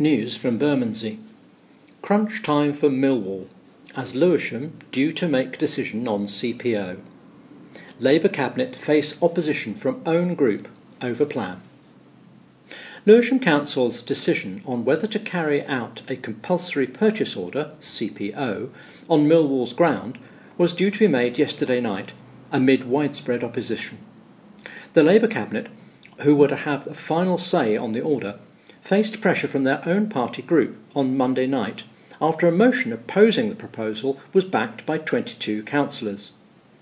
News from Bermondsey. Crunch time for Millwall, as Lewisham due to make decision on CPO. Labour Cabinet face opposition from own group over plan. Lewisham Council's decision on whether to carry out a compulsory purchase order, CPO, on Millwall's ground was due to be made yesterday night amid widespread opposition. The Labour Cabinet, who were to have the final say on the order, faced pressure from their own party group on Monday night after a motion opposing the proposal was backed by 22 councillors.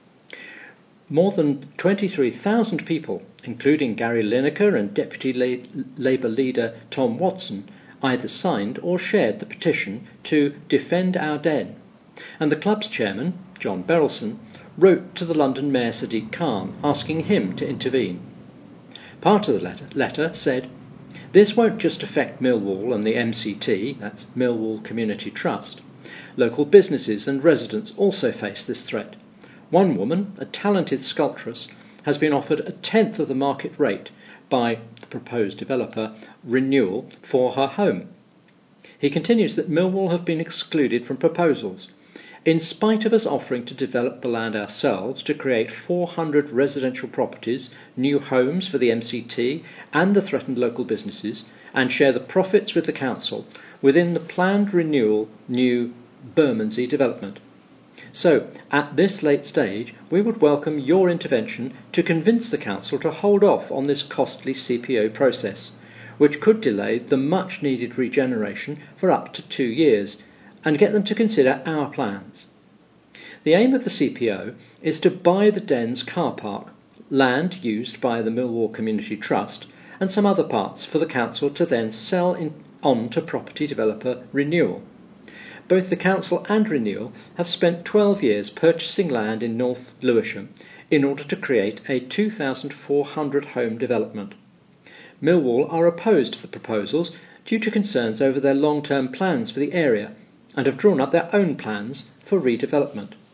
More than 23,000 people, including Gary Lineker and Deputy Labour leader Tom Watson, either signed or shared the petition to Defend Our Den, and the club's chairman, John Berylson, wrote to the London Mayor Sadiq Khan asking him to intervene. Part of the letter said, "This won't just affect Millwall and the MCT, that's Millwall Community Trust. Local businesses and residents also face this threat. One woman, a talented sculptress, has been offered a tenth of the market rate by the proposed developer, Renewal, for her home." He continues that Millwall have been excluded from proposals. "In spite of us offering to develop the land ourselves to create 400 residential properties, new homes for the MCT and the threatened local businesses, and share the profits with the council within the planned Renewal new Bermondsey development. So, at this late stage, we would welcome your intervention to convince the council to hold off on this costly CPO process, which could delay the much-needed regeneration for up to 2 years, and get them to consider our plans. The aim of the CPO is to buy the Den's car park, land used by the Millwall Community Trust, and some other parts for the council to then sell on to property developer Renewal. Both the council and Renewal have spent 12 years purchasing land in North Lewisham in order to create a 2,400 home development. Millwall are opposed to the proposals due to concerns over their long-term plans for the area, and have drawn up their own plans for redevelopment.